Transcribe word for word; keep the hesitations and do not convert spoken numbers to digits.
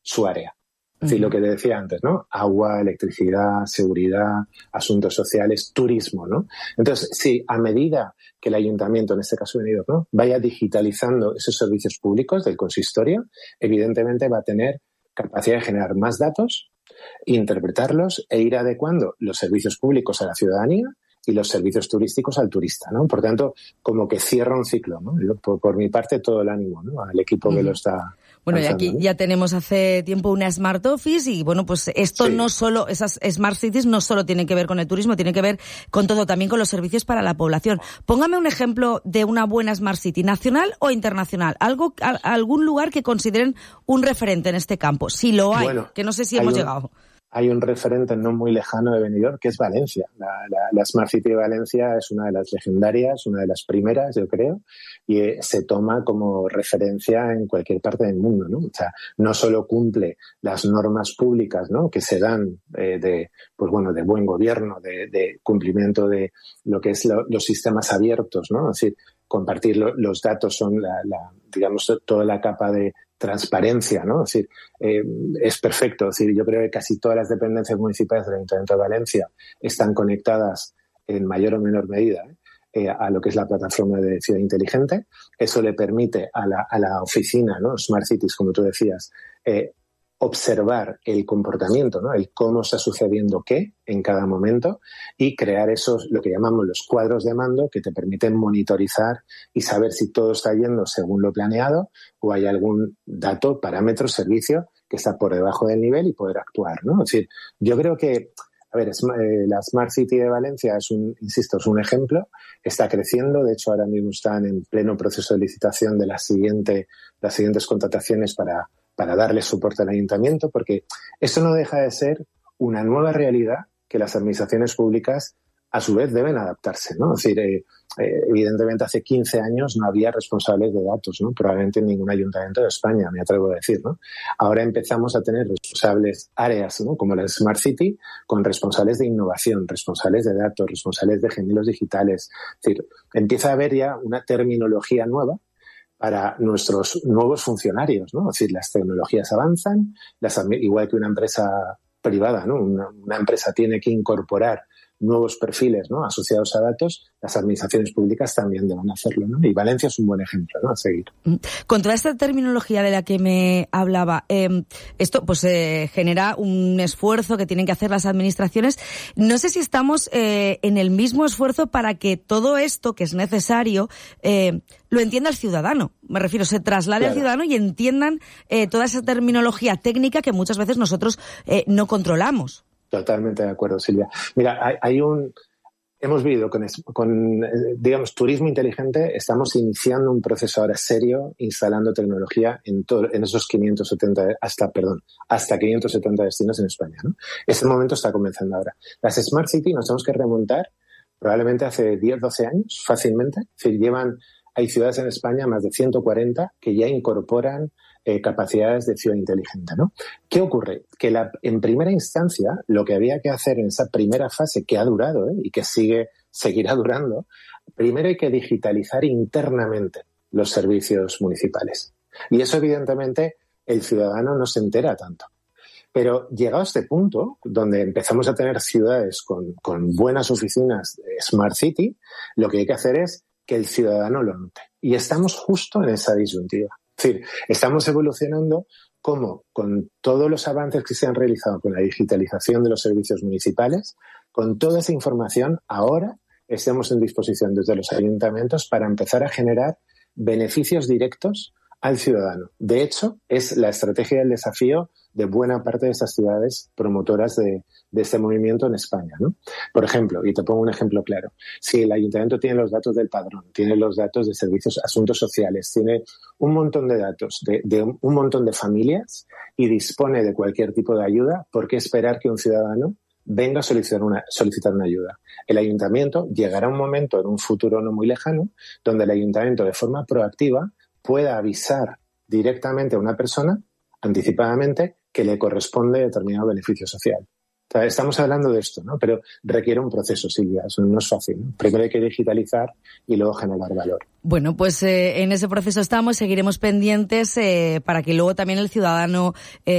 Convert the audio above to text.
su área. Es decir, lo que te decía antes, ¿no? Agua, electricidad, seguridad, asuntos sociales, turismo, ¿no? Entonces, sí, a medida que el ayuntamiento, en este caso Benidorm, ¿no?, vaya digitalizando esos servicios públicos del consistorio, evidentemente va a tener capacidad de generar más datos, interpretarlos e ir adecuando los servicios públicos a la ciudadanía y los servicios turísticos al turista, ¿no? Por tanto, como que cierra un ciclo, ¿no? Por, por mi parte, todo el ánimo, ¿no?, al equipo que lo está... Bueno, y aquí ya tenemos hace tiempo una Smart Office y, bueno, pues esto sí. no solo, esas Smart Cities no solo tienen que ver con el turismo, tienen que ver con todo, también con los servicios para la población. Póngame un ejemplo de una buena Smart City, nacional o internacional, algo, a, algún lugar que consideren un referente en este campo, si lo hay, bueno, que no sé si hemos un... llegado. Hay un referente no muy lejano de Benidorm, que es Valencia. La, la, la Smart City de Valencia es una de las legendarias, una de las primeras, yo creo, y eh, se toma como referencia en cualquier parte del mundo, ¿no? O sea, no solo cumple las normas públicas, ¿no?, que se dan eh, de, pues bueno, de buen gobierno, de, de cumplimiento de lo que es lo, los sistemas abiertos, ¿no? Es decir, compartir lo, los datos son la, la, digamos, toda la capa de transparencia, ¿no? Es decir, eh, es perfecto. Es decir, yo creo que casi todas las dependencias municipales del Ayuntamiento de Valencia están conectadas en mayor o menor medida ¿eh? Eh, a lo que es la plataforma de Ciudad Inteligente. Eso le permite a la, a la oficina, ¿no?, Smart Cities, como tú decías, eh, observar el comportamiento, ¿no?, el cómo está sucediendo qué en cada momento y crear esos, lo que llamamos los cuadros de mando, que te permiten monitorizar y saber si todo está yendo según lo planeado o hay algún dato, parámetro, servicio que está por debajo del nivel y poder actuar, ¿no? Es decir, yo creo que, a ver, es, eh, la Smart City de Valencia es un, insisto, es un ejemplo, está creciendo, de hecho ahora mismo están en pleno proceso de licitación de la siguiente, las siguientes contrataciones para para darle soporte al ayuntamiento, porque esto no deja de ser una nueva realidad que las administraciones públicas a su vez deben adaptarse, ¿no? Es decir, eh, eh, evidentemente hace quince años no había responsables de datos, ¿no? Probablemente en ningún ayuntamiento de España, me atrevo a decir, ¿no? Ahora empezamos a tener responsables áreas, ¿no?, como la Smart City, con responsables de innovación, responsables de datos, responsables de gemelos digitales. Es decir, empieza a haber ya una terminología nueva para nuestros nuevos funcionarios, ¿no? Es decir, las tecnologías avanzan, las, igual que una empresa privada, ¿no? Una, una empresa tiene que incorporar nuevos perfiles, ¿no?, asociados a datos, las administraciones públicas también deben hacerlo, ¿no? Y Valencia es un buen ejemplo, ¿no?, a seguir. Con toda esta terminología de la que me hablaba, eh, esto pues eh, genera un esfuerzo que tienen que hacer las administraciones. No sé si estamos eh, en el mismo esfuerzo para que todo esto que es necesario eh, lo entienda el ciudadano. Me refiero, se traslade claro. al ciudadano y entiendan eh, toda esa terminología técnica que muchas veces nosotros eh, no controlamos. Totalmente de acuerdo, Silvia. Mira, hay, hay un... Hemos vivido con, con, digamos, turismo inteligente, estamos iniciando un proceso ahora serio, instalando tecnología en, todo, en esos quinientos setenta, hasta, perdón, hasta quinientos setenta destinos en España, ¿no? Ese momento está comenzando ahora. Las Smart City nos tenemos que remontar probablemente hace diez, doce años, fácilmente. Es decir, llevan, hay ciudades en España, más de ciento cuarenta, que ya incorporan Eh, capacidades de ciudad inteligente, ¿no? ¿Qué ocurre? Que la, en primera instancia lo que había que hacer en esa primera fase que ha durado ¿eh? y que sigue seguirá durando, primero hay que digitalizar internamente los servicios municipales. Y eso evidentemente el ciudadano no se entera tanto. Pero llegado a este punto, donde empezamos a tener ciudades con, con buenas oficinas de Smart City, lo que hay que hacer es que el ciudadano lo note. Y estamos justo en esa disyuntiva. Es decir, estamos evolucionando como con todos los avances que se han realizado con la digitalización de los servicios municipales, con toda esa información, ahora estemos en disposición desde los ayuntamientos para empezar a generar beneficios directos al ciudadano. De hecho, es la estrategia del desafío de buena parte de estas ciudades promotoras de, de este movimiento en España, ¿no? Por ejemplo, y te pongo un ejemplo claro, si el ayuntamiento tiene los datos del padrón, tiene los datos de servicios, asuntos sociales, tiene un montón de datos de, de un montón de familias y dispone de cualquier tipo de ayuda, ¿por qué esperar que un ciudadano venga a solicitar una, solicitar una ayuda? El ayuntamiento llegará un momento en un futuro no muy lejano donde el ayuntamiento de forma proactiva pueda avisar directamente a una persona, anticipadamente, que le corresponde determinado beneficio social. O sea, estamos hablando de esto, ¿no? Pero requiere un proceso, Silvia, eso no es fácil, ¿no? Primero hay que digitalizar y luego generar valor. Bueno, pues eh, en ese proceso estamos, seguiremos pendientes eh, para que luego también el ciudadano... Eh